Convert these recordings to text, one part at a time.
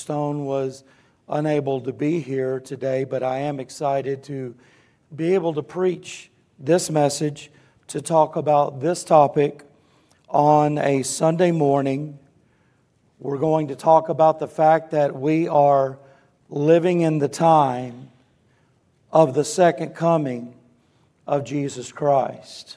Stone was unable to be here today, but I am excited to be able to preach this message, to talk about this topic on a Sunday morning. We're going to talk about the fact that we are living in the time of the second coming of Jesus Christ.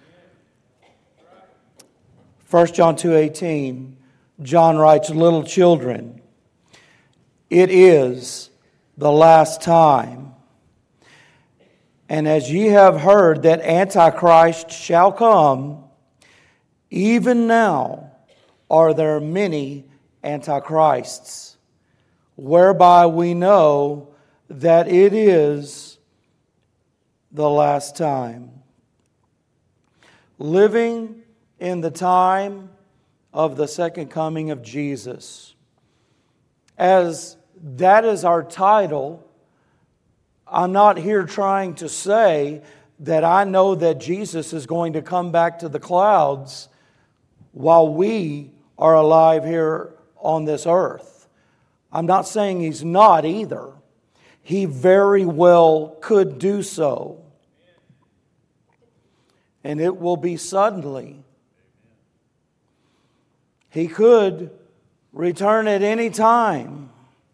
1 John 2:18, John writes, "Little children, it is the last time. And as ye have heard that Antichrist shall come, even now are there many Antichrists, whereby we know that it is the last time." Living in the time of the second coming of Jesus. As that is our title, I'm not here trying to say that I know that Jesus is going to come back to the clouds while we are alive here on this earth. I'm not saying He's not either. He very well could do so. And it will be suddenly. He could return at any time.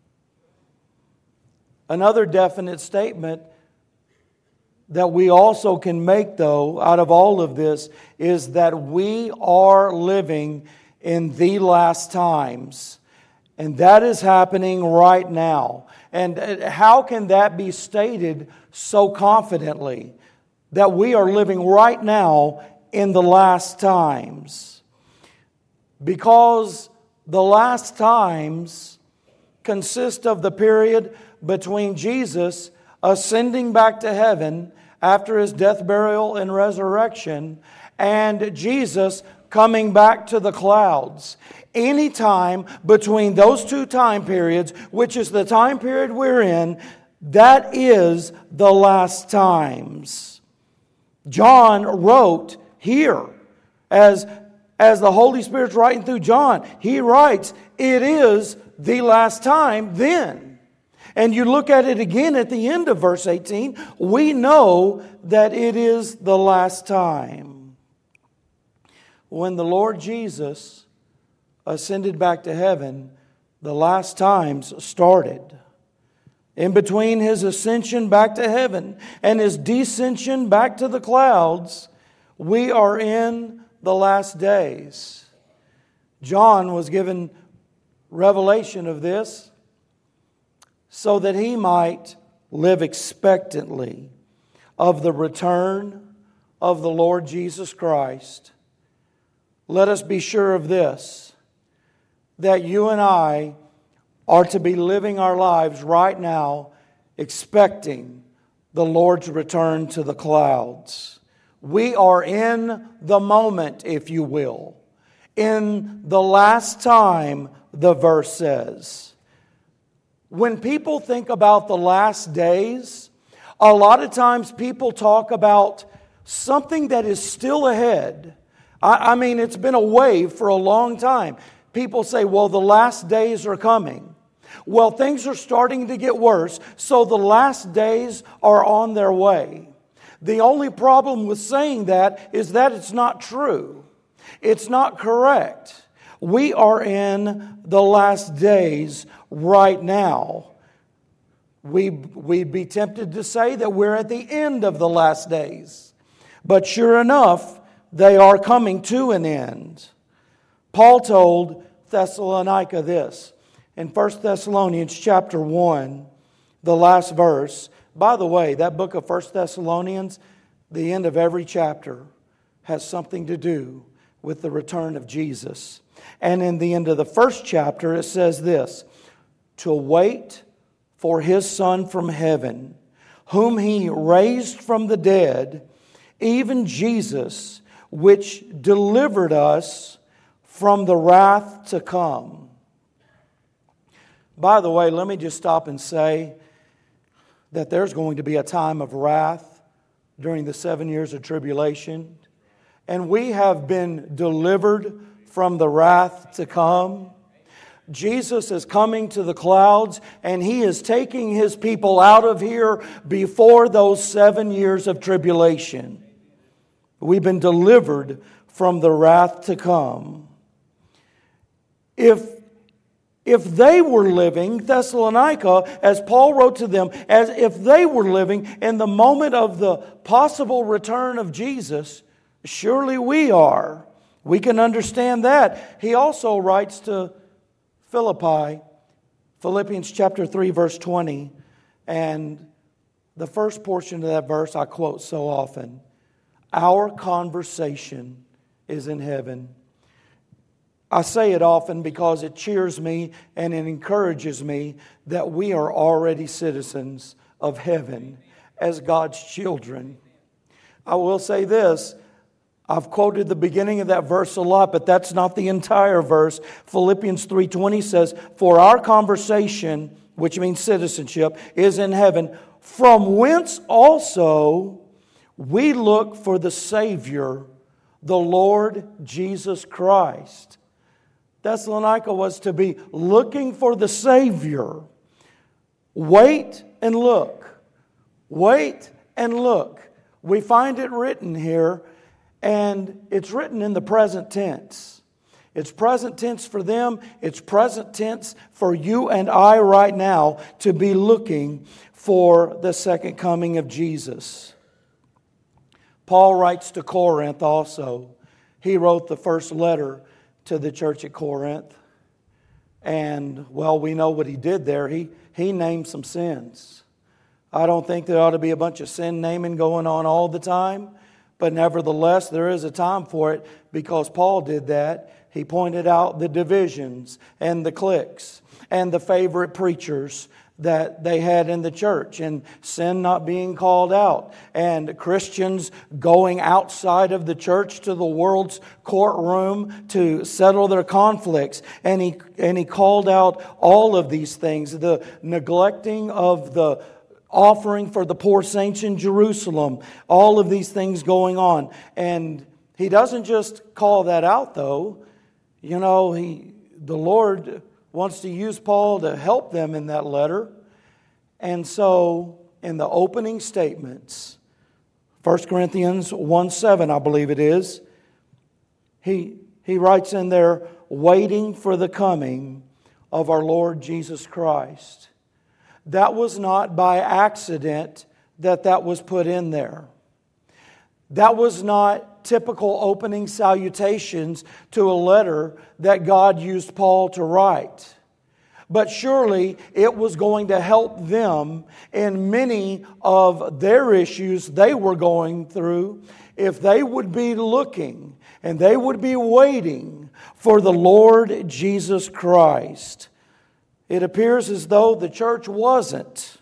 Another definite statement that we also can make, though, out of all of this, is that we are living in the last times. And that is happening right now. And how can that be stated so confidently? That we are living right now in the last times. Because the last times consist of the period between Jesus ascending back to heaven after His death, burial, and resurrection, and Jesus coming back to the clouds. Any time between those two time periods, which is the time period we're in, that is the last times. John wrote here, as the Holy Spirit's writing through John, he writes, it is the last time then. And you look at it again at the end of verse 18, we know that it is the last time. When the Lord Jesus ascended back to heaven, the last times started. In between His ascension back to heaven and His descension back to the clouds, we are in the last days. John was given revelation of this so that he might live expectantly of the return of the Lord Jesus Christ. Let us be sure of this, that you and I are to be living our lives right now expecting the Lord's return to the clouds. We are in the moment, if you will. In the last time, the verse says. When people think about the last days, a lot of times people talk about something that is still ahead. I mean, it's been away for a long time. People say, well, the last days are coming. Well, things are starting to get worse, so the last days are on their way. The only problem with saying that is that it's not true. It's not correct. We are in the last days right now. We'd be tempted to say that we're at the end of the last days. But sure enough, they are coming to an end. Paul told Thessalonica this in 1 Thessalonians chapter 1, the last verse. By the way, that book of 1 Thessalonians, the end of every chapter has something to do with the return of Jesus. And in the end of the first chapter, it says this, to wait for His Son from heaven, whom He raised from the dead, even Jesus, which delivered us from the wrath to come. By the way, let me just stop and say that there's going to be a time of wrath during the 7 years of tribulation. And we have been delivered from the wrath to come. Jesus is coming to the clouds, and He is taking His people out of here before those 7 years of tribulation. We've been delivered from the wrath to come. If they were living, Thessalonica, as Paul wrote to them, as if they were living in the moment of the possible return of Jesus, surely we are. We can understand that. He also writes to Philippi, Philippians chapter 3, verse 20, and the first portion of that verse I quote so often. Our conversation is in heaven. I say it often because it cheers me and it encourages me that we are already citizens of heaven as God's children. I will say this. I've quoted the beginning of that verse a lot, but that's not the entire verse. Philippians 3:20 says, "For our conversation," which means citizenship, "is in heaven, from whence also we look for the Savior, the Lord Jesus Christ." Thessalonica was to be looking for the Savior. Wait and look. Wait and look. We find it written here, and it's written in the present tense. It's present tense for them. It's present tense for you and I right now to be looking for the second coming of Jesus. Paul writes to Corinth also. He wrote the first letter to the church at Corinth. And, well, we know what he did there. He named some sins. I don't think there ought to be a bunch of sin naming going on all the time. But nevertheless, there is a time for it because Paul did that. He pointed out the divisions and the cliques and the favorite preachers that they had in the church, and sin not being called out, and Christians going outside of the church to the world's courtroom to settle their conflicts. And he called out all of these things, the neglecting of the offering for the poor saints in Jerusalem, all of these things going on. And he doesn't just call that out, though. You know, the Lord wants to use Paul to help them in that letter. And so, in the opening statements, 1 Corinthians 1:7, I believe it is, he writes in there, waiting for the coming of our Lord Jesus Christ. That was not by accident that was put in there. That was not typical opening salutations to a letter that God used Paul to write. But surely it was going to help them in many of their issues they were going through if they would be looking and they would be waiting for the Lord Jesus Christ. It appears as though the church wasn't.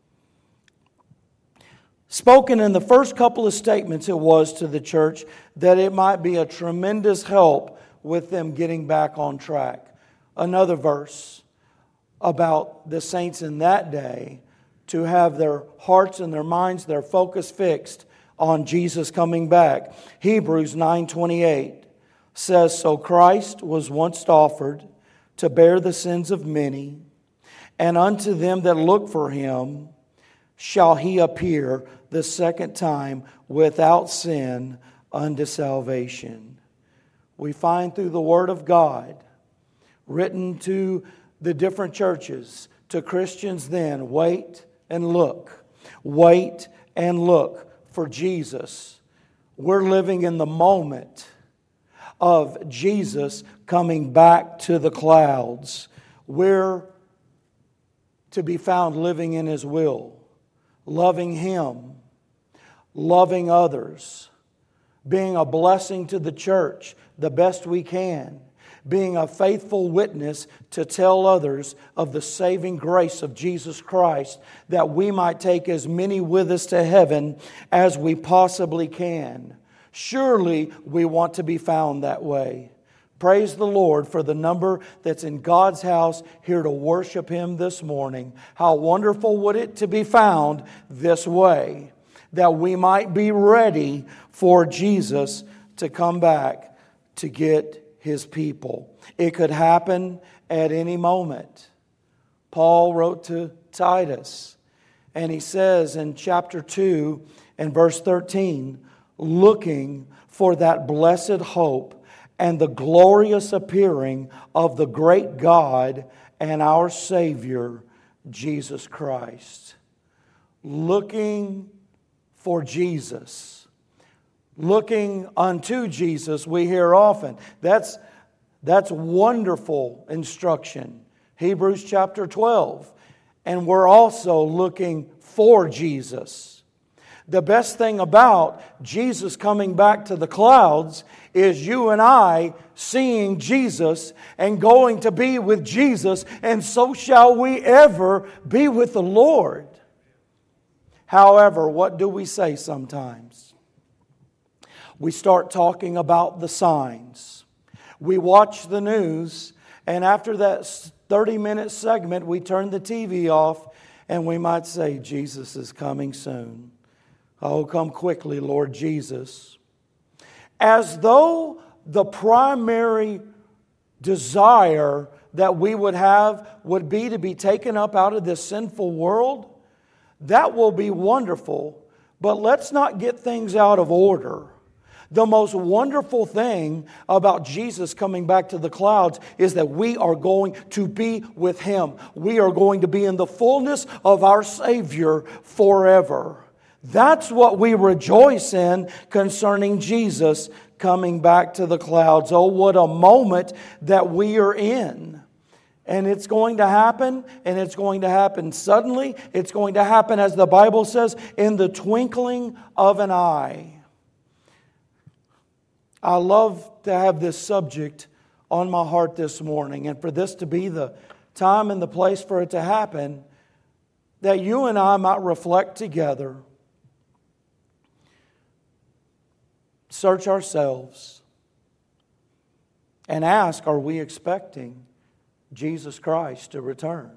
Spoken in the first couple of statements, it was to the church that it might be a tremendous help with them getting back on track. Another verse about the saints in that day to have their hearts and their minds, their focus fixed on Jesus coming back. Hebrews 9:28 says, "So Christ was once offered to bear the sins of many, and unto them that look for Him shall He appear the second time without sin unto salvation." We find through the Word of God, written to the different churches, to Christians then, wait and look. Wait and look for Jesus. We're living in the moment of Jesus coming back to the clouds. We're to be found living in His will, loving Him, loving others, being a blessing to the church the best we can, being a faithful witness to tell others of the saving grace of Jesus Christ, that we might take as many with us to heaven as we possibly can. Surely we want to be found that way. Praise the Lord for the number that's in God's house here to worship Him this morning. How wonderful would it to be found this way, that we might be ready for Jesus to come back to get His people. It could happen at any moment. Paul wrote to Titus, and he says in chapter 2 and verse 13, looking for that blessed hope and the glorious appearing of the great God and our Savior, Jesus Christ. Looking for Jesus. Looking unto Jesus, we hear often. That's wonderful instruction. Hebrews chapter 12. And we're also looking for Jesus. The best thing about Jesus coming back to the clouds is you and I seeing Jesus and going to be with Jesus, and so shall we ever be with the Lord. However, what do we say sometimes? We start talking about the signs. We watch the news, and after that 30-minute segment, we turn the TV off, and we might say, Jesus is coming soon. Oh, come quickly, Lord Jesus. As though the primary desire that we would have would be to be taken up out of this sinful world. That will be wonderful, but let's not get things out of order. The most wonderful thing about Jesus coming back to the clouds is that we are going to be with Him. We are going to be in the fullness of our Savior forever. That's what we rejoice in concerning Jesus coming back to the clouds. Oh, what a moment that we are in. And it's going to happen, and it's going to happen suddenly. It's going to happen, as the Bible says, in the twinkling of an eye. I love to have this subject on my heart this morning, and for this to be the time and the place for it to happen, that you and I might reflect together, search ourselves, and ask, are we expecting Jesus Christ to return?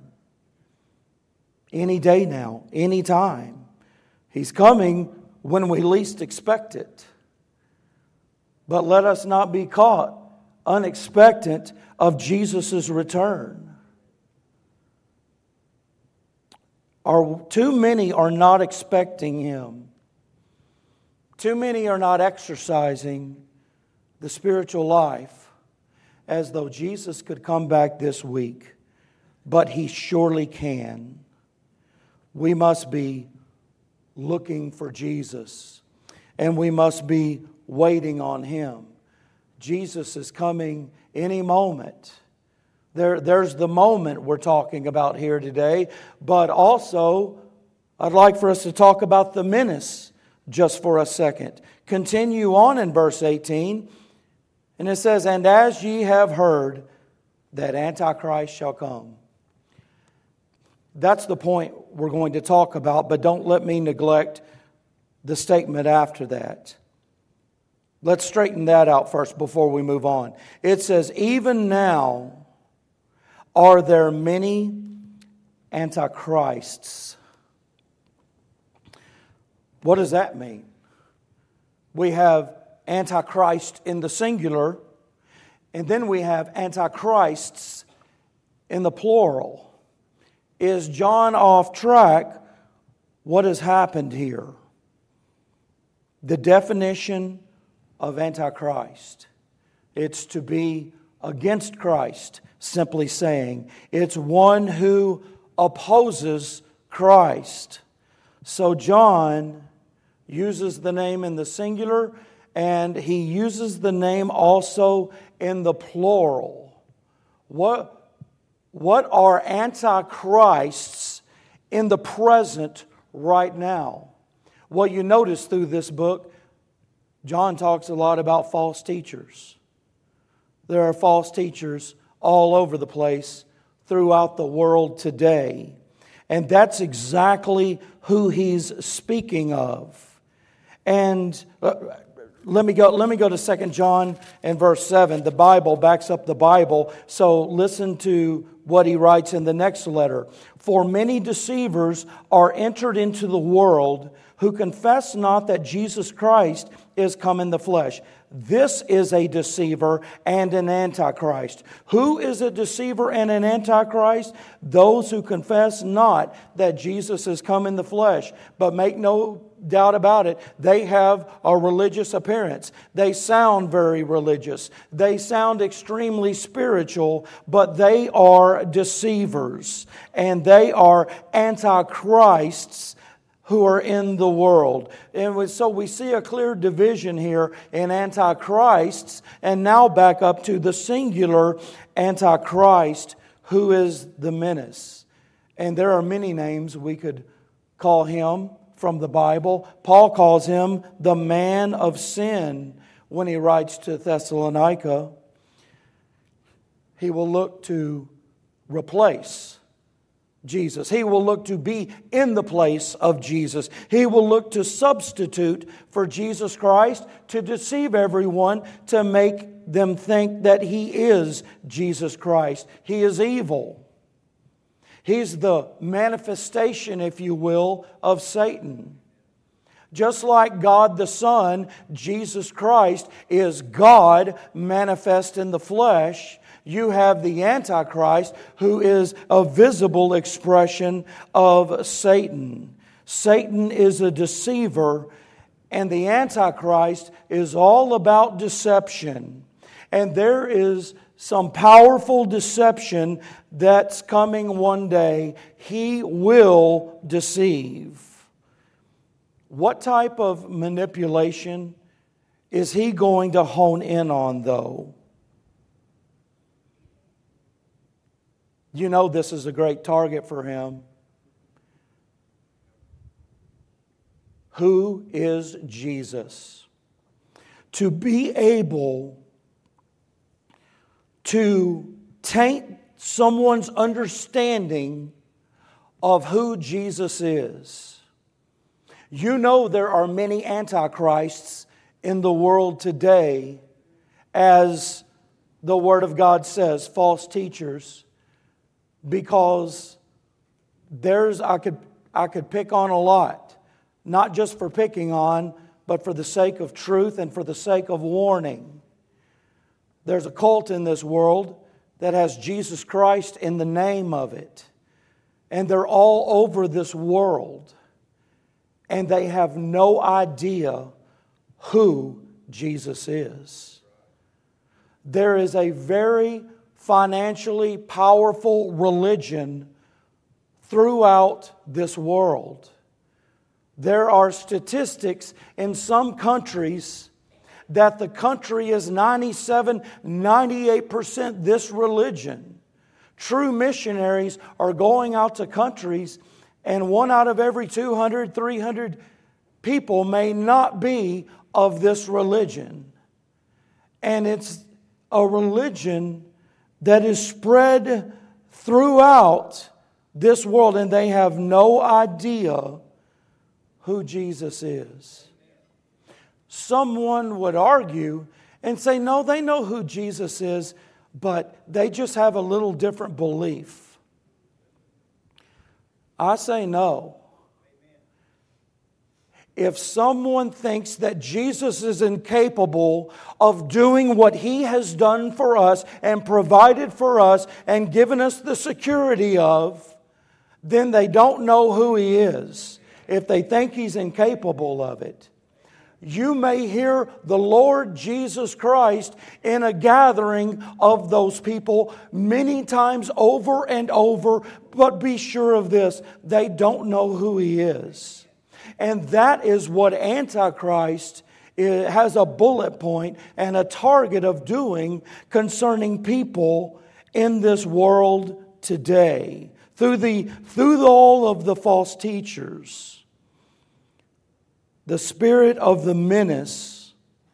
Any day now, any time. He's coming when we least expect it. But let us not be caught unexpectant of Jesus' return. Too many are not expecting Him. Too many are not exercising the spiritual life as though Jesus could come back this week. But He surely can. We must be looking for Jesus, and we must be waiting on Him. Jesus is coming any moment. There's the moment we're talking about here today, but also I'd like for us to talk about the menace just for a second. Continue on in verse 18, and it says, and as ye have heard that Antichrist shall come. That's the point we're going to talk about, but don't let me neglect the statement after that. Let's straighten that out first before we move on. It says, even now are there many antichrists. What does that mean? We have antichrist in the singular, and then we have antichrists in the plural. Is John off track? What has happened here? The definition of Antichrist. It's to be against Christ, simply saying. It's one who opposes Christ. So John uses the name in the singular, and he uses the name also in the plural. What are antichrists in the present right now? Well, you notice through this book, John talks a lot about false teachers. There are false teachers all over the place throughout the world today. And that's exactly who he's speaking of. And let me go to 2 John and verse 7. The Bible backs up the Bible. So listen to what he writes in the next letter. For many deceivers are entered into the world, who confess not that Jesus Christ is come in the flesh. This is a deceiver and an antichrist. Who is a deceiver and an antichrist? Those who confess not that Jesus has come in the flesh, but make no doubt about it, they have a religious appearance. They sound very religious. They sound extremely spiritual, but they are deceivers. And they are antichrists who are in the world. And so we see a clear division here in antichrists, and now back up to the singular antichrist, who is the menace. And there are many names we could call him from the Bible. Paul calls him the man of sin when he writes to Thessalonica. He will look to replace Jesus. He will look to be in the place of Jesus. He will look to substitute for Jesus Christ, to deceive everyone, to make them think that He is Jesus Christ. He is evil. He's the manifestation, if you will, of Satan. Just like God the Son, Jesus Christ is God manifest in the flesh. You have the Antichrist, who is a visible expression of Satan. Satan is a deceiver, and the Antichrist is all about deception. And there is some powerful deception that's coming one day. He will deceive. What type of manipulation is he going to hone in on, though? You know this is a great target for him. Who is Jesus? To be able to taint someone's understanding of who Jesus is. You know there are many antichrists in the world today, as the Word of God says, false teachers. Because I could pick on a lot, not just for picking on, but for the sake of truth and for the sake of warning. There's a cult in this world that has Jesus Christ in the name of it. And they're all over this world. And they have no idea who Jesus is. There is a very financially powerful religion throughout this world. There are statistics in some countries that the country is 97, 98% this religion. True missionaries are going out to countries, and 1 out of every 200, 300 people may not be of this religion. And it's a religion that is spread throughout this world, and they have no idea who Jesus is. Someone would argue and say, no, they know who Jesus is, but they just have a little different belief. I say no. If someone thinks that Jesus is incapable of doing what He has done for us and provided for us and given us the security of, then they don't know who He is if they think He's incapable of it. You may hear the Lord Jesus Christ in a gathering of those people many times over and over, but be sure of this, they don't know who He is. And that is what Antichrist has a bullet point and a target of doing concerning people in this world today. Through all of the false teachers. The spirit of the menace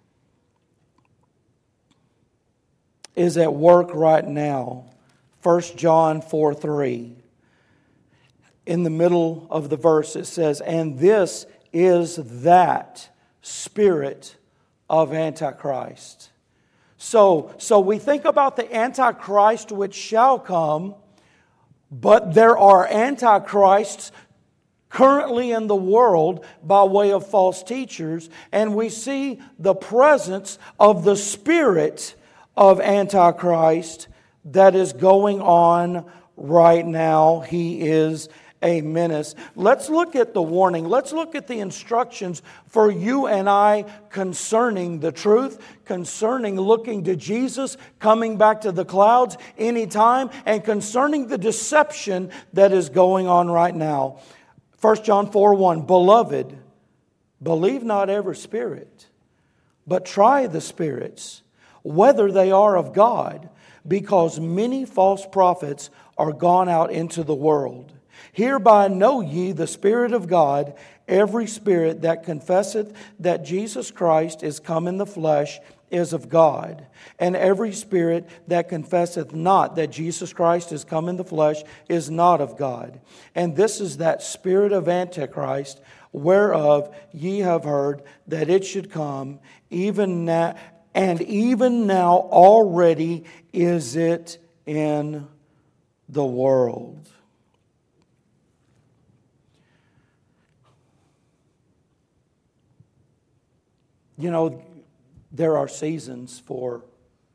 is at work right now. 1 John 4:3. In the middle of the verse it says, and this is that spirit of Antichrist. So we think about the Antichrist which shall come, but there are Antichrists currently in the world by way of false teachers, and we see the presence of the spirit of Antichrist that is going on right now. He is a menace. Let's look at the warning. Let's look at the instructions for you and I concerning the truth, concerning looking to Jesus, coming back to the clouds anytime, and concerning the deception that is going on right now. 1 John 4:1, Beloved, believe not every spirit, but try the spirits, whether they are of God, because many false prophets are gone out into the world. Hereby know ye the Spirit of God. Every spirit that confesseth that Jesus Christ is come in the flesh is of God. And every spirit that confesseth not that Jesus Christ is come in the flesh is not of God. And this is that spirit of Antichrist, whereof ye have heard that it should come, even now, and even now already is it in the world. You know, there are seasons for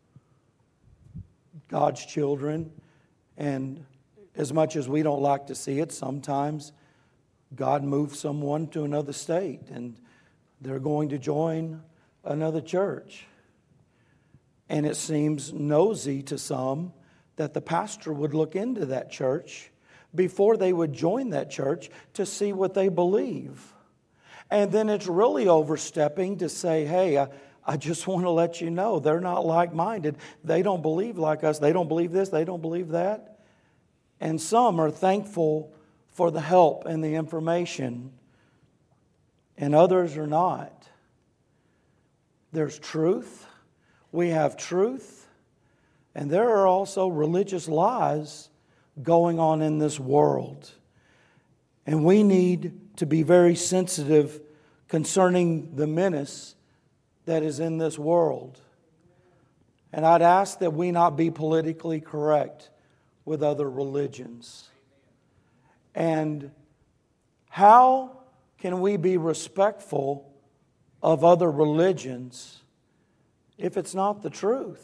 God's children, and as much as we don't like to see it, sometimes God moves someone to another state and they're going to join another church. And it seems nosy to some that the pastor would look into that church before they would join that church to see what they believe. And then it's really overstepping to say, hey, I just want to let you know they're not like-minded. They don't believe like us. They don't believe this. They don't believe that. And some are thankful for the help and the information, and others are not. There's truth. We have truth. And there are also religious lies going on in this world. And we need to be very sensitive concerning the menace that is in this world. And I'd ask that we not be politically correct with other religions. And how can we be respectful of other religions if it's not the truth?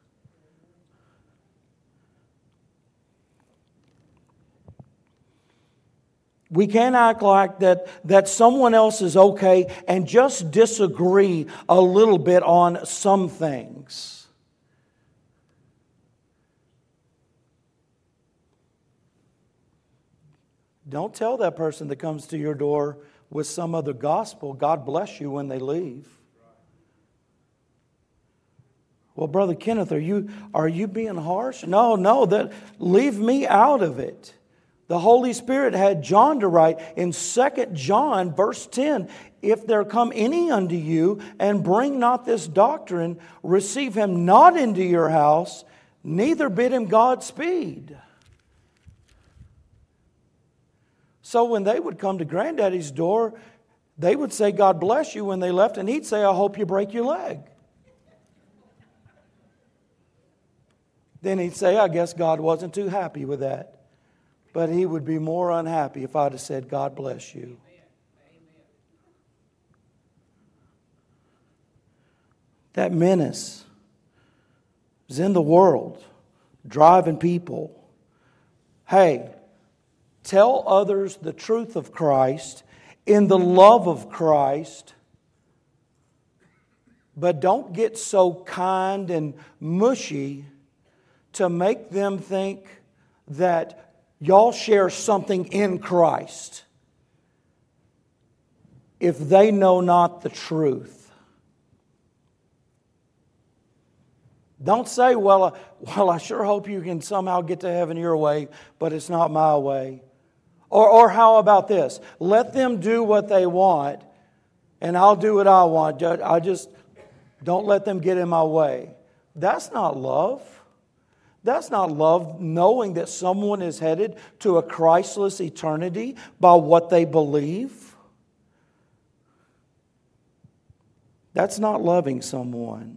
We can't act like that someone else is okay and just disagree a little bit on some things. Don't tell that person that comes to your door with some other gospel, God bless you, when they leave. Well, Brother Kenneth, are you being harsh? No, leave me out of it. The Holy Spirit had John to write in 2 John verse 10, if there come any unto you and bring not this doctrine, receive him not into your house, neither bid him Godspeed. So when they would come to Granddaddy's door, they would say, God bless you when they left, and he'd say, I hope you break your leg. Then he'd say, I guess God wasn't too happy with that. But he would be more unhappy if I'd have said, God bless you. That menace is in the world, driving people. Hey, tell others the truth of Christ in the love of Christ, but don't get so kind and mushy to make them think that y'all share something in Christ if they know not the truth. Don't say, well, I sure hope you can somehow get to heaven your way, but it's not my way. Or how about this? Let them do what they want, and I'll do what I want. I just don't let them get in my way. That's not love. That's not love, knowing that someone is headed to a Christless eternity by what they believe. That's not loving someone.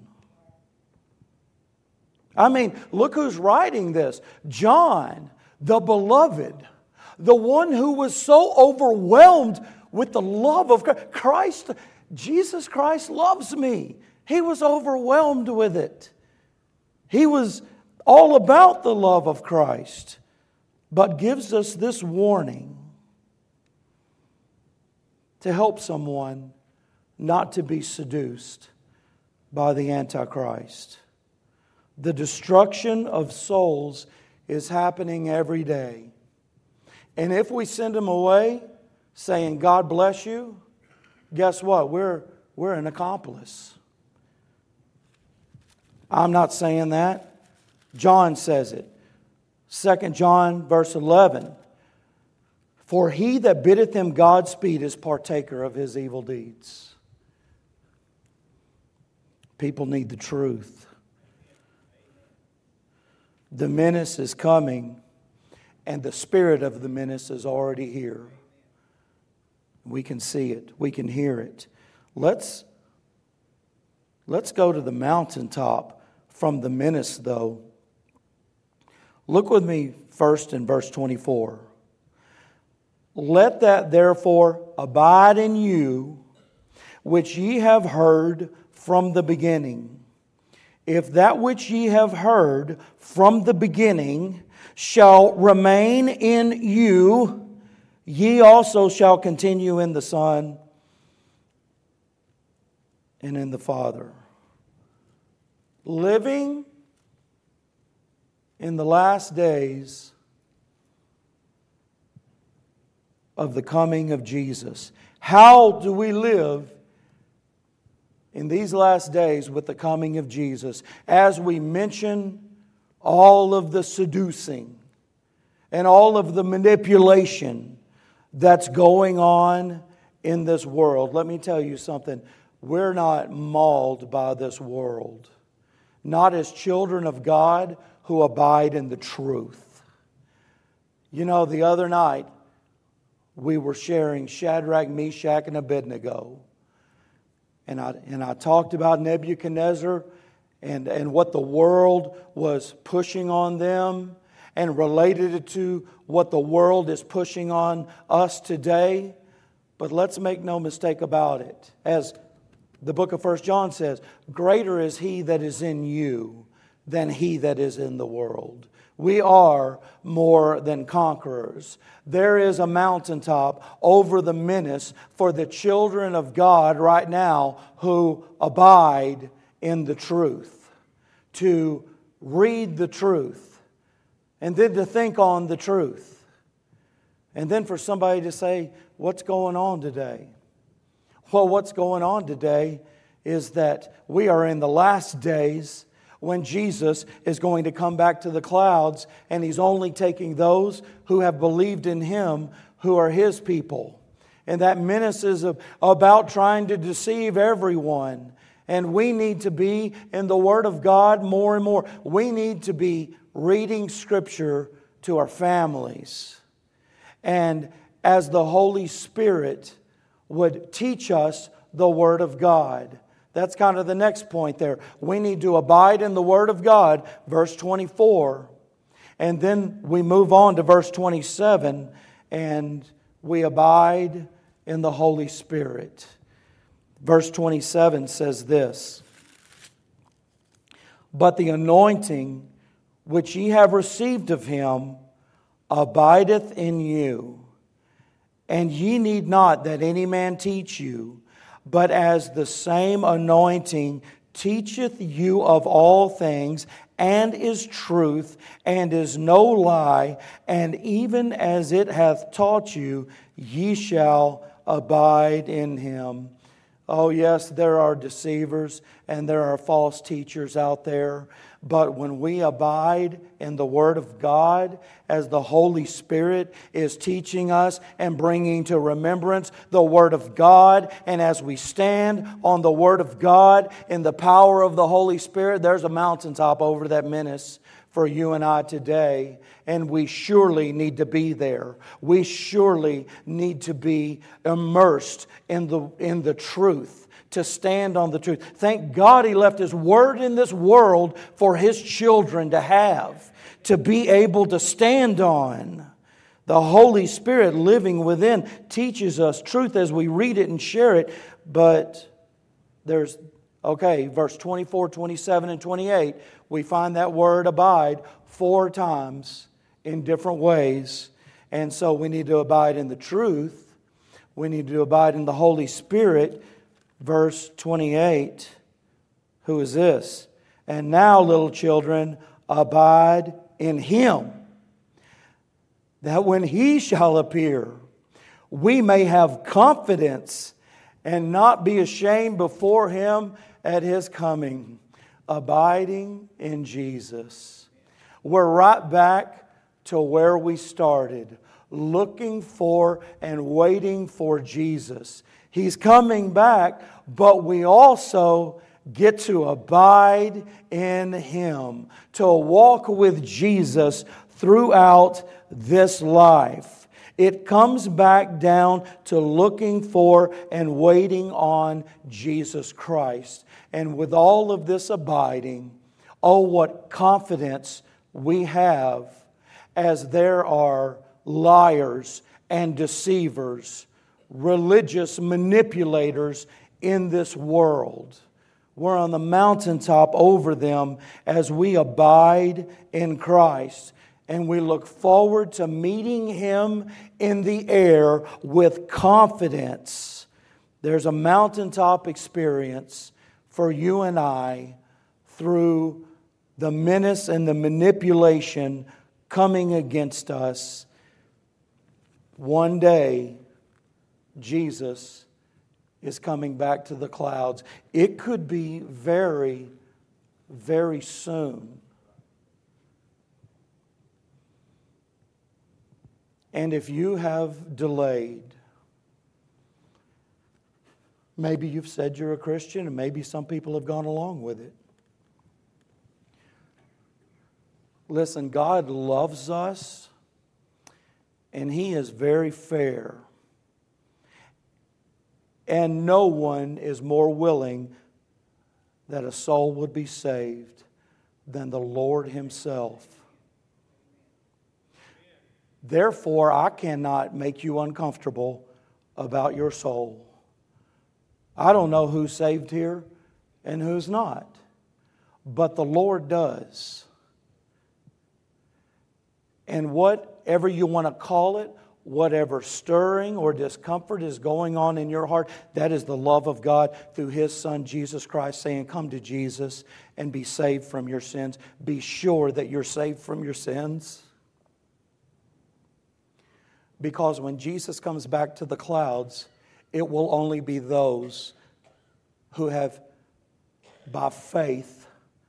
I mean, look who's writing this. John, the beloved The one who was so overwhelmed with the love of Christ. Jesus Christ loves me. He was overwhelmed with it. He was all about the love of Christ, but gives us this warning to help someone not to be seduced by the Antichrist. The destruction of souls is happening every day. And if we send them away saying, God bless you, guess what? We're an accomplice. I'm not saying that. John says it. 2 John verse 11. For he that biddeth him Godspeed is partaker of his evil deeds. People need the truth. The menace is coming, and the spirit of the menace is already here. We can see it. We can hear it. Let's go to the mountaintop from the menace, though. Look with me first in verse 24. Let that therefore abide in you, which ye have heard from the beginning. If that which ye have heard from the beginning shall remain in you, ye also shall continue in the Son and in the Father. Living in the last days of the coming of Jesus. How do we live in these last days with the coming of Jesus, as we mention all of the seducing and all of the manipulation that's going on in this world? Let me tell you something. We're not mauled by this world. Not as children of God who abide in the truth. You know, the other night we were sharing Shadrach, Meshach, and Abednego. And I talked about Nebuchadnezzar and what the world was pushing on them, and related it to what the world is pushing on us today. But let's make no mistake about it. As the book of 1 John says, greater is he that is in you than he that is in the world. We are more than conquerors. There is a mountaintop over the menace for the children of God right now who abide in the truth. To read the truth. And then to think on the truth. And then for somebody to say, what's going on today? Well, what's going on today is that we are in the last days when Jesus is going to come back to the clouds, and He's only taking those who have believed in Him, who are His people. And that menace is about trying to deceive everyone. And we need to be in the Word of God more and more. We need to be reading Scripture to our families. And as the Holy Spirit would teach us the Word of God. That's kind of the next point there. We need to abide in the Word of God, verse 24. And then we move on to verse 27, and we abide in the Holy Spirit. Verse 27 says this, but the anointing which ye have received of Him abideth in you. And ye need not that any man teach you, but as the same anointing teacheth you of all things, and is truth, and is no lie, and even as it hath taught you, ye shall abide in Him. Oh yes, there are deceivers and there are false teachers out there. But when we abide in the Word of God, as the Holy Spirit is teaching us and bringing to remembrance the Word of God, and as we stand on the Word of God in the power of the Holy Spirit, there's a mountaintop over that menace for you and I today. And we surely need to be there. We surely need to be immersed in the truth. To stand on the truth. Thank God He left His Word in this world for His children to have. To be able to stand on. The Holy Spirit living within teaches us truth as we read it and share it. But there's, verse 24, 27, and 28, we find that word abide 4 times in different ways. And so we need to abide in the truth. We need to abide in the Holy Spirit. Verse 28, who is this? And now, little children, abide in Him, that when He shall appear, we may have confidence and not be ashamed before Him at His coming. Abiding in Jesus. We're right back to where we started, looking for and waiting for Jesus. He's coming back, but we also get to abide in Him, to walk with Jesus throughout this life. It comes back down to looking for and waiting on Jesus Christ. And with all of this abiding, oh, what confidence we have, as there are liars and deceivers, religious manipulators in this world. We're on the mountaintop over them as we abide in Christ. And we look forward to meeting Him in the air with confidence. There's a mountaintop experience for you and I through the menace and the manipulation coming against us. One day, Jesus is coming back to the clouds. It could be very, very soon. And if you have delayed, maybe you've said you're a Christian, and maybe some people have gone along with it. Listen, God loves us, and He is very fair. And no one is more willing that a soul would be saved than the Lord Himself. Therefore, I cannot make you uncomfortable about your soul. I don't know who's saved here and who's not, but the Lord does. And whatever you want to call it, whatever stirring or discomfort is going on in your heart, that is the love of God through His Son Jesus Christ saying, come to Jesus and be saved from your sins. Be sure that you're saved from your sins. Because when Jesus comes back to the clouds, it will only be those who have, by faith,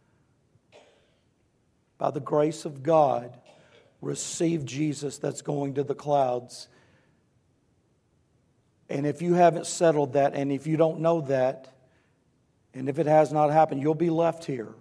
by the grace of God, received Jesus that's going to the clouds. And if you haven't settled that, and if you don't know that, and if it has not happened, you'll be left here.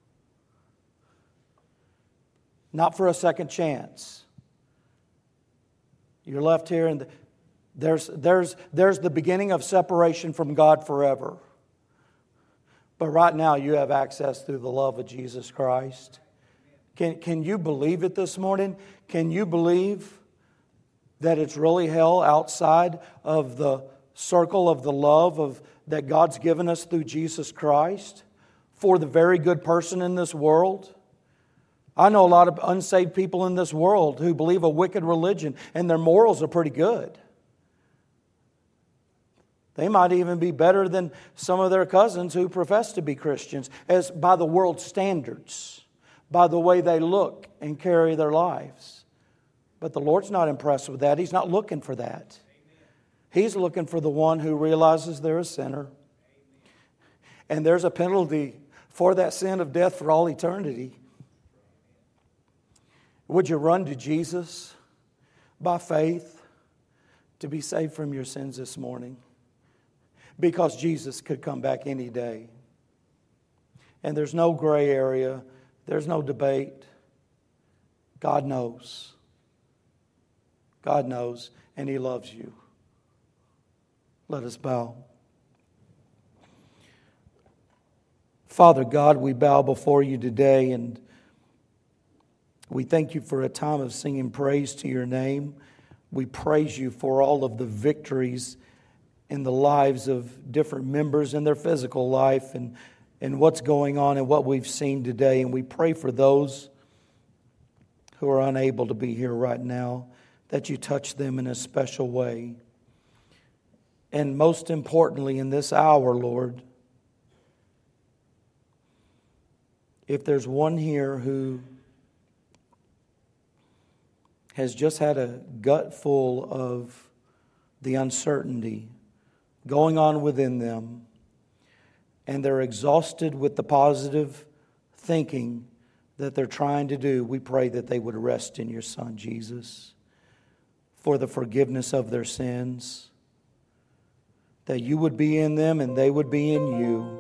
Not for a second chance. You're left here, and there's the beginning of separation from God forever. But right now, you have access through the love of Jesus Christ. Can you believe it this morning? Can you believe that it's really hell outside of the circle of the love that God's given us through Jesus Christ for the very good person in this world? I know a lot of unsaved people in this world who believe a wicked religion, and their morals are pretty good. They might even be better than some of their cousins who profess to be Christians, as by the world's standards, by the way they look and carry their lives. But the Lord's not impressed with that. He's not looking for that. He's looking for the one who realizes they're a sinner. And there's a penalty for that sin of death for all eternity. Would you run to Jesus by faith to be saved from your sins this morning? Because Jesus could come back any day. And there's no gray area. There's no debate. God knows. God knows, and He loves you. Let us bow. Father God, we bow before You today, and We thank you for a time of singing praise to your name. We praise you for all of the victories in the lives of different members in their physical life and what's going on and what we've seen today. And we pray for those who are unable to be here right now, that you touch them in a special way. And most importantly, in this hour, Lord, if there's one here who has just had a gut full of the uncertainty going on within them, and they're exhausted with the positive thinking that they're trying to do, we pray that they would rest in your Son, Jesus, for the forgiveness of their sins, that you would be in them and they would be in you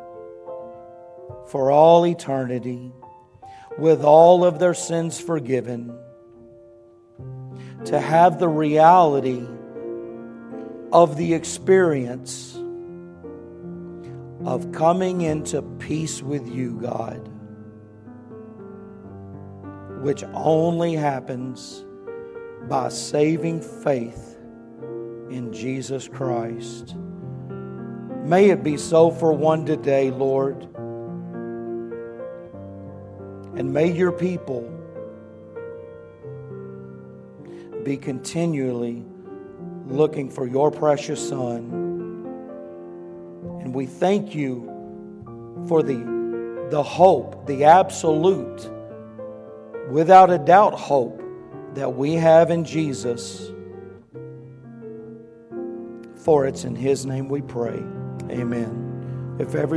for all eternity, with all of their sins forgiven, to have the reality of the experience of coming into peace with you, God, which only happens by saving faith in Jesus Christ. May it be so for one today, Lord. And may your people be continually looking for your precious Son. And we thank you for the hope, the absolute, without a doubt hope that we have in Jesus. For it's in His name we pray. Amen. If every